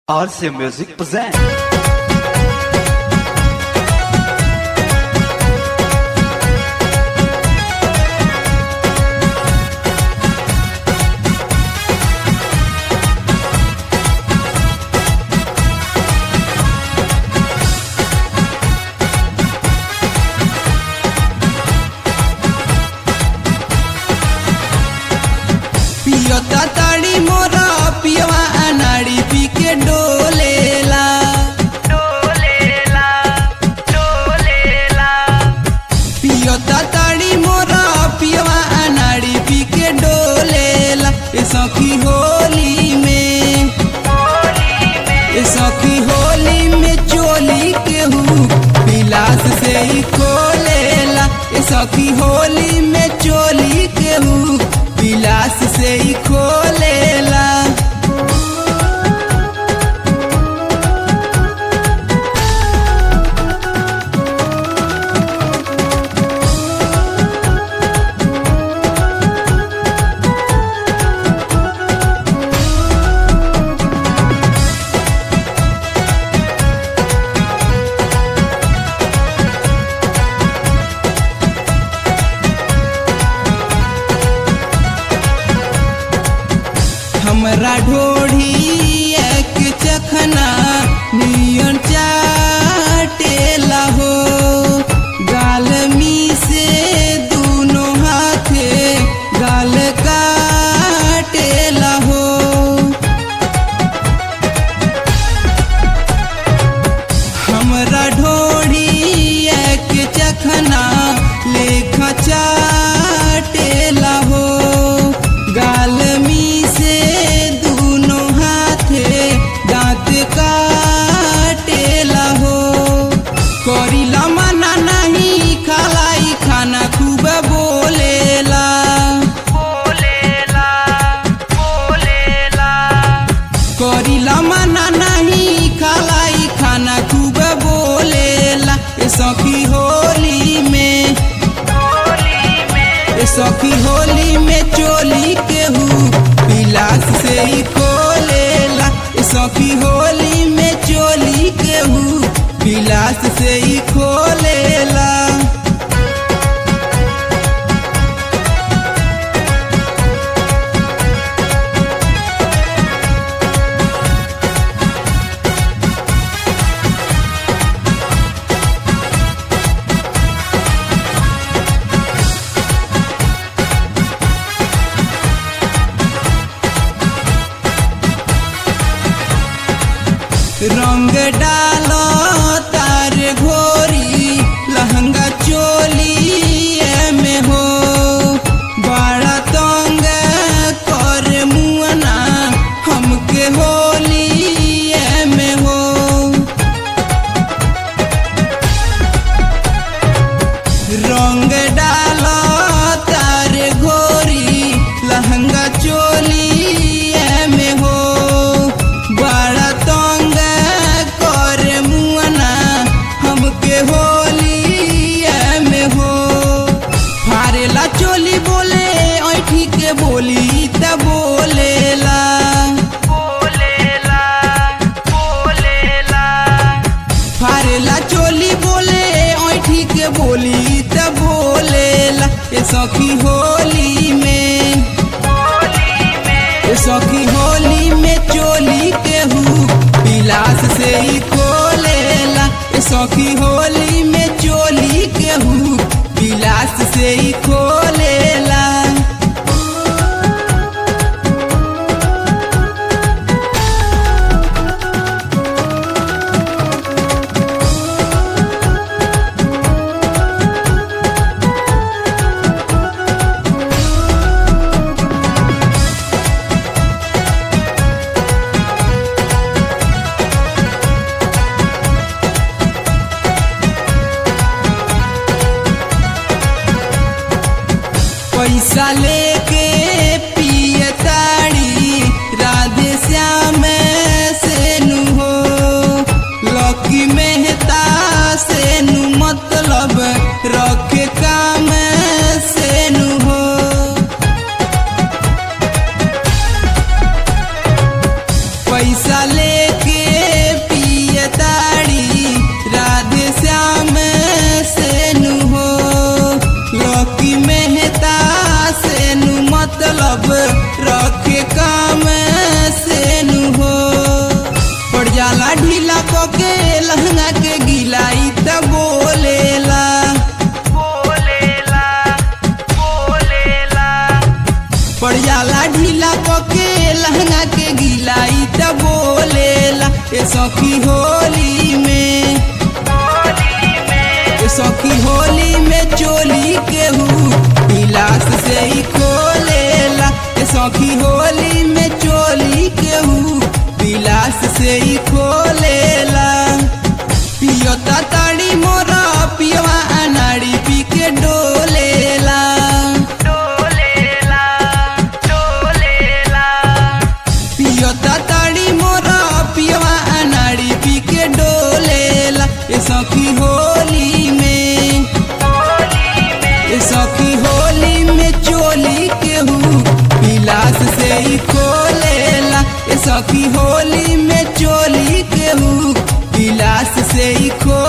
RC Music present. पियोता ताड़ी मोरा पियवा अनाड़ी पी के डोलेला डोलेला डोलेला पियोता ताड़ी मोरा पियवा अनाड़ी पी के डोलेला ए सखी होली में चोली केहू पिलास से ही खोलेला ए सखी होली में चोली केहू पिलास से ही खोलेला। हमरा ढोढ़ी एक चखना नियन चाटेला हो गाल मी से दोनों हाथे गाल काटेला हो हमरा ढोढ़ी एक चखना लेखा चाटेला हो गाल मी काटेला हो करीला मना नहीं खालाई खाना खूब बोलेला बोलेला बोलेला करीला मना नहीं खालाई खाना खूब बोलेला ए सखी होली में चोली केहू पिलास से ही खोलेला सखी होली में चोली केहू पिलास से ही खोलेला। रंग डालो तार घोरी लहंगा चोली में हो बड़ा तंग कर मुअना हमके होली में हो रंग डालो तार घोरी लहंगा चोली में हो बड़ा तंग होली में हो फारेला चोली बोले ऐठी के बोली त बोलेला बोलेला बोलेला फारेला चोली बोले ऐठी के बोली त बोलेला ए सखी होली में चोली केहू पिलास से ही खोलेला सखी होली में चोली केहू पिलास से ही खोलेला। सखी होली में, सखी होली में चोली केहू गिलास से ही खोलेला। सखी होली में चोली केहू गिलास से ही खोलेला। पियोता ताड़ी मोरा पियवा अनाड़ी पी के डोलेला। पियोता ताड़ी मोरा पियवा अनाड़ी पी के डोलेला। सखी होली में, सखी होली में चोली केहू गिलास से ही खोलेला। सखी होली में चोली केहू गिलास से ही खो